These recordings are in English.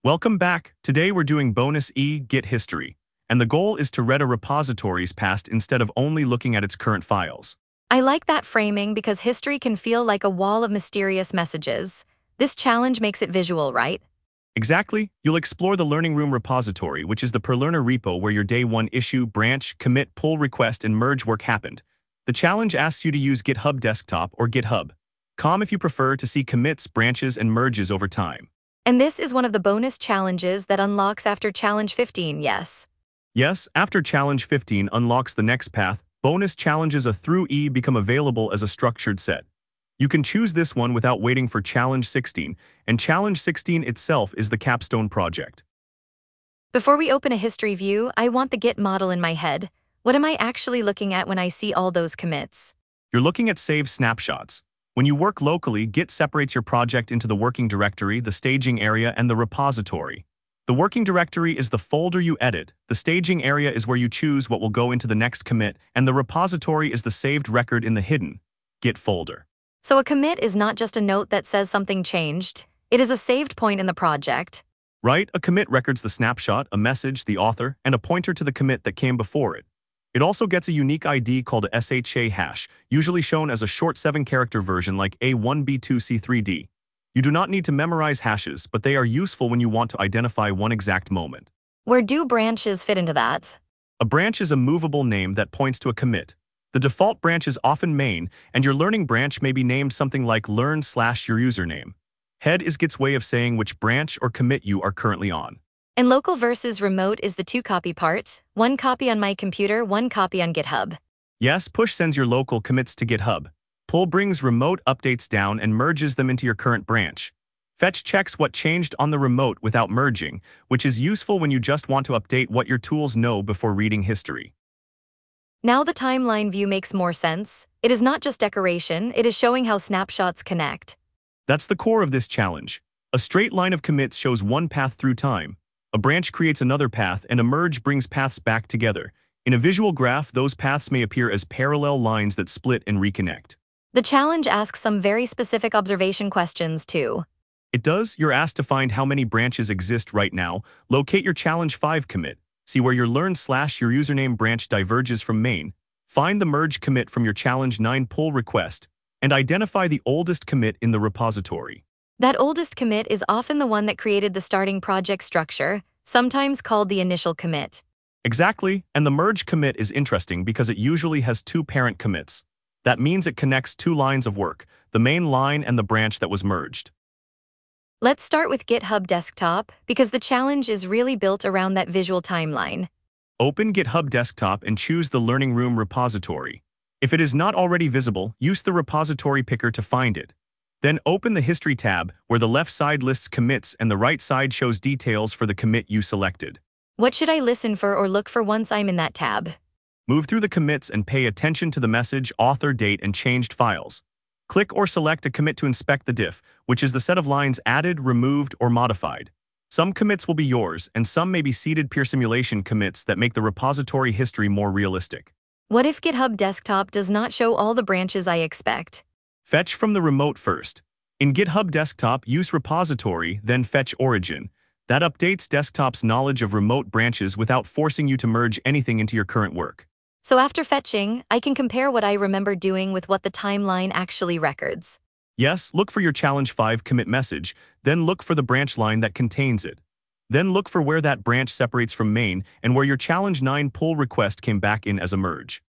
Welcome back. Today we're doing bonus Git history, and the goal is to read a repository's past instead of only looking at its current files. I like that framing because history can feel like a wall of mysterious messages. This challenge makes it visual, right? Exactly. You'll explore the Learning Room repository, which is the per-learner repo where your day one issue, branch, commit, pull request, and merge work happened. The challenge asks you to use GitHub Desktop or GitHub Com if you prefer to see commits, branches, and merges over time. And this is one of the bonus challenges that unlocks after Challenge 15, yes. Yes, after Challenge 15 unlocks the next path, bonus challenges A through E become available as a structured set. You can choose this one without waiting for Challenge 16, and Challenge 16 itself is the capstone project. Before we open a history view, I want the Git model in my head. What am I actually looking at when I see all those commits? You're looking at save snapshots. When you work locally, Git separates your project into the working directory, the staging area, and the repository. The working directory is the folder you edit, the staging area is where you choose what will go into the next commit, and the repository is the saved record in the hidden Git folder. So a commit is not just a note that says something changed. It is a saved point in the project. Right? A commit records the snapshot, a message, the author, and a pointer to the commit that came before it. It also gets a unique ID called a SHA hash, usually shown as a short 7-character version like A1B2C3D. You do not need to memorize hashes, but they are useful when you want to identify one exact moment. Where do branches fit into that? A branch is a movable name that points to a commit. The default branch is often main, and your learning branch may be named something like learn/your username. Head is Git's way of saying which branch or commit you are currently on. And local versus remote is the 2-copy part. 1 copy on my computer, 1 copy on GitHub. Yes, push sends your local commits to GitHub. Pull brings remote updates down and merges them into your current branch. Fetch checks what changed on the remote without merging, which is useful when you just want to update what your tools know before reading history. Now the timeline view makes more sense. It is not just decoration, it is showing how snapshots connect. That's the core of this challenge. A straight line of commits shows one path through time. A branch creates another path, and a merge brings paths back together. In a visual graph, those paths may appear as parallel lines that split and reconnect. The challenge asks some very specific observation questions, too. It does. You're asked to find how many branches exist right now, locate your Challenge 5 commit, see where your learn/your username branch diverges from main, find the merge commit from your Challenge 9 pull request, and identify the oldest commit in the repository. That oldest commit is often the one that created the starting project structure, sometimes called the initial commit. Exactly, and the merge commit is interesting because it usually has 2 parent commits. That means it connects 2 lines of work, the main line and the branch that was merged. Let's start with GitHub Desktop, because the challenge is really built around that visual timeline. Open GitHub Desktop and choose the Learning Room repository. If it is not already visible, use the repository picker to find it. Then open the History tab, where the left side lists commits and the right side shows details for the commit you selected. What should I listen for or look for once I'm in that tab? Move through the commits and pay attention to the message, author, date, and changed files. Click or select a commit to inspect the diff, which is the set of lines added, removed, or modified. Some commits will be yours, and some may be seeded peer simulation commits that make the repository history more realistic. What if GitHub Desktop does not show all the branches I expect? Fetch from the remote first. In GitHub Desktop, use repository, then fetch origin. That updates Desktop's knowledge of remote branches without forcing you to merge anything into your current work. So after fetching, I can compare what I remember doing with what the timeline actually records. Yes, look for your Challenge 5 commit message, then look for the branch line that contains it. Then look for where that branch separates from main and where your Challenge 9 pull request came back in as a merge.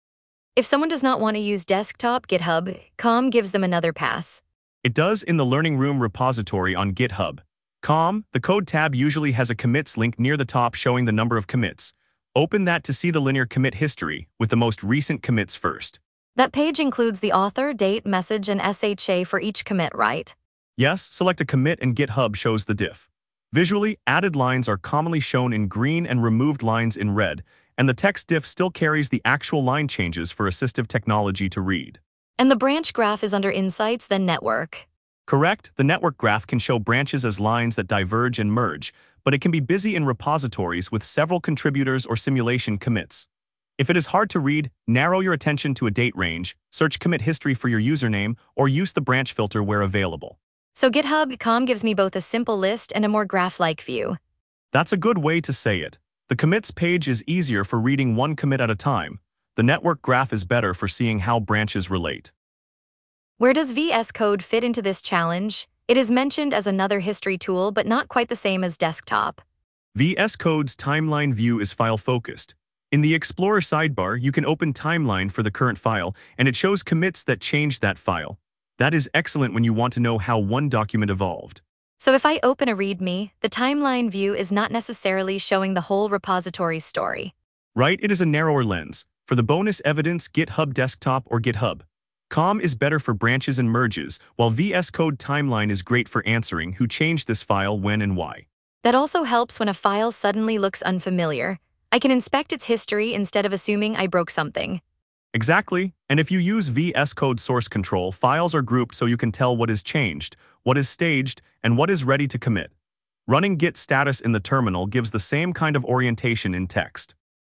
If someone does not want to use Desktop, GitHub Com gives them another path. It does in the Learning Room repository on GitHub Com. The code tab usually has a commits link near the top showing the number of commits. Open that to see the linear commit history, with the most recent commits first. That page includes the author, date, message, and SHA for each commit, right? Yes, select a commit and GitHub shows the diff. Visually, added lines are commonly shown in green and removed lines in red, and the text diff still carries the actual line changes for assistive technology to read. And the branch graph is under Insights, then Network. Correct, the network graph can show branches as lines that diverge and merge, but it can be busy in repositories with several contributors or simulation commits. If it is hard to read, narrow your attention to a date range, search commit history for your username, or use the branch filter where available. So GitHub.com gives me both a simple list and a more graph-like view. That's a good way to say it. The commits page is easier for reading one commit at a time. The network graph is better for seeing how branches relate. Where does VS Code fit into this challenge? It is mentioned as another history tool, but not quite the same as desktop. VS Code's timeline view is file-focused. In the Explorer sidebar, you can open Timeline for the current file, and it shows commits that changed that file. That is excellent when you want to know how one document evolved. So if I open a README, the timeline view is not necessarily showing the whole repository's story. Right, it is a narrower lens. For the bonus evidence, GitHub Desktop or GitHub. Com is better for branches and merges, while VS Code Timeline is great for answering who changed this file when and why. That also helps when a file suddenly looks unfamiliar. I can inspect its history instead of assuming I broke something. Exactly, and if you use VS Code source control, files are grouped so you can tell what is changed, what is staged, and what is ready to commit. Running git status in the terminal gives the same kind of orientation in text.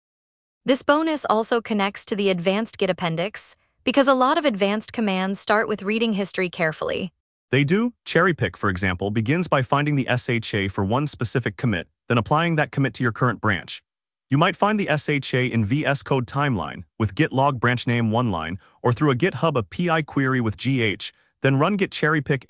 This bonus also connects to the advanced Git appendix, because a lot of advanced commands start with reading history carefully. They do. Cherrypick, for example, begins by finding the SHA for one specific commit, then applying that commit to your current branch. You might find the SHA in VS Code Timeline with git log branch name one line, or through a GitHub a PI query with GH, then run git cherrypick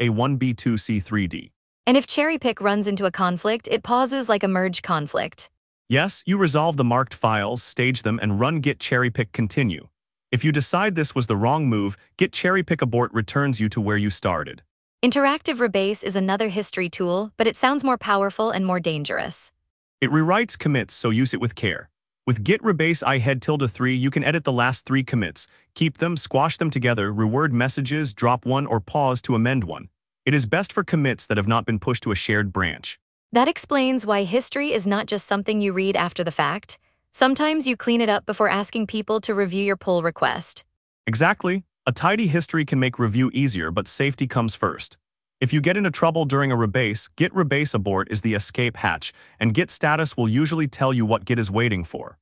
A1B2C3D. And if cherrypick runs into a conflict, it pauses like a merge conflict. Yes, you resolve the marked files, stage them, and run git cherrypick continue. If you decide this was the wrong move, git cherrypick abort returns you to where you started. Interactive rebase is another history tool, but it sounds more powerful and more dangerous. It rewrites commits, so use it with care. With git rebase I_3, you can edit the last 3 commits, keep them, squash them together, reword messages, drop one, or pause to amend one. It is best for commits that have not been pushed to a shared branch. That explains why history is not just something you read after the fact. Sometimes you clean it up before asking people to review your pull request. Exactly. A tidy history can make review easier, but safety comes first. If you get into trouble during a rebase, git rebase abort is the escape hatch, and git status will usually tell you what git is waiting for.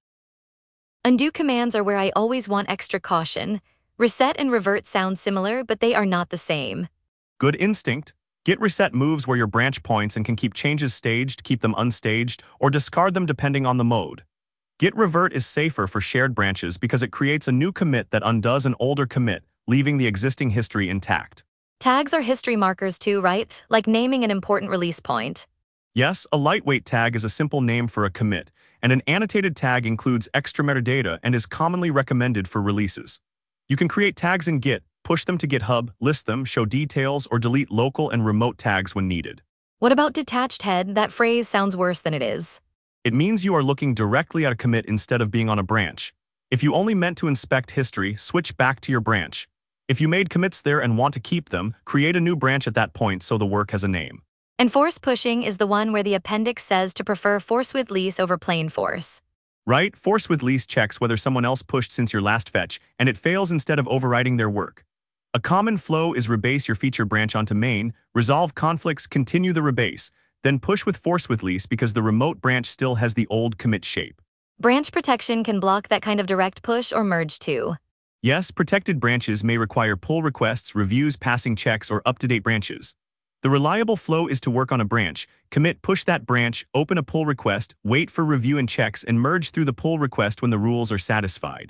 Undo commands are where I always want extra caution. Reset and revert sound similar, but they are not the same. Good instinct. Git reset moves where your branch points and can keep changes staged, keep them unstaged, or discard them depending on the mode. Git revert is safer for shared branches because it creates a new commit that undoes an older commit, leaving the existing history intact. Tags are history markers too, right? Like naming an important release point. Yes, a lightweight tag is a simple name for a commit, and an annotated tag includes extra metadata and is commonly recommended for releases. You can create tags in Git, push them to GitHub, list them, show details, or delete local and remote tags when needed. What about detached head? That phrase sounds worse than it is. It means you are looking directly at a commit instead of being on a branch. If you only meant to inspect history, switch back to your branch. If you made commits there and want to keep them, create a new branch at that point so the work has a name. And force pushing is the one where the appendix says to prefer force with lease over plain force. Right? Force with lease checks whether someone else pushed since your last fetch, and it fails instead of overriding their work. A common flow is rebase your feature branch onto main, resolve conflicts, continue the rebase, then push with force with lease because the remote branch still has the old commit shape. Branch protection can block that kind of direct push or merge too. Yes, protected branches may require pull requests, reviews, passing checks, or up-to-date branches. The reliable flow is to work on a branch, commit, push that branch, open a pull request, wait for review and checks, and merge through the pull request when the rules are satisfied.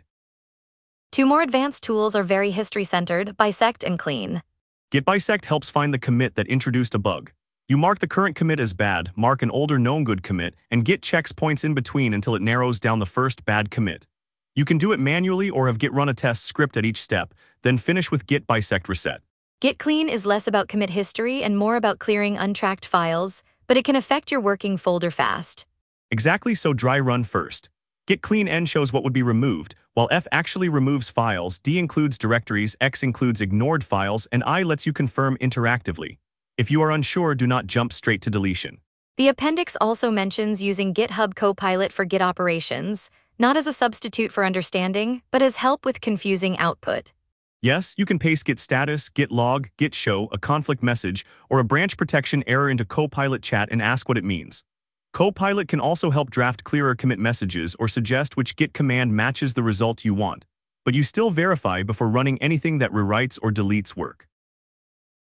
2 more advanced tools are very history-centered, bisect and clean. Git bisect helps find the commit that introduced a bug. You mark the current commit as bad, mark an older known good commit, and Git checks points in between until it narrows down the first bad commit. You can do it manually or have Git run a test script at each step, then finish with Git bisect reset. Git clean is less about commit history and more about clearing untracked files, but it can affect your working folder fast. Exactly, so dry run first. Git clean N shows what would be removed, while F actually removes files, D includes directories, X includes ignored files, and I lets you confirm interactively. If you are unsure, do not jump straight to deletion. The appendix also mentions using GitHub Copilot for Git operations, not as a substitute for understanding, but as help with confusing output. Yes, you can paste git status, git log, git show, a conflict message, or a branch protection error into Copilot chat and ask what it means. Copilot can also help draft clearer commit messages or suggest which git command matches the result you want, but you still verify before running anything that rewrites or deletes work.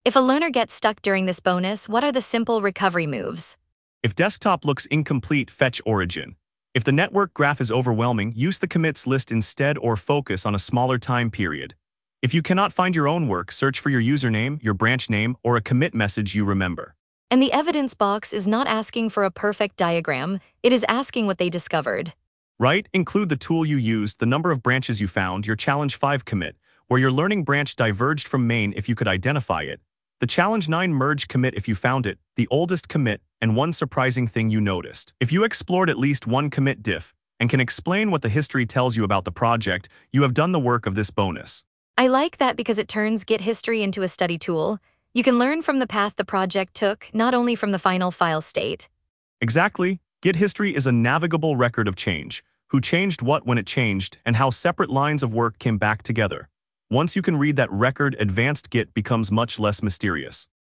If a learner gets stuck during this bonus, what are the simple recovery moves? If desktop looks incomplete, fetch origin. If the network graph is overwhelming, use the commits list instead or focus on a smaller time period. If you cannot find your own work, search for your username, your branch name, or a commit message you remember. And the evidence box is not asking for a perfect diagram, it is asking what they discovered. Right? Include the tool you used, the number of branches you found, your Challenge 5 commit, where your learning branch diverged from main if you could identify it, the Challenge 9 merge commit if you found it, the oldest commit, and one surprising thing you noticed. If you explored at least one commit diff and can explain what the history tells you about the project, you have done the work of this bonus. I like that because it turns Git history into a study tool. You can learn from the path the project took, not only from the final file state. Exactly. Git history is a navigable record of change, who changed what when it changed, and how separate lines of work came back together. Once you can read that record, advanced Git becomes much less mysterious.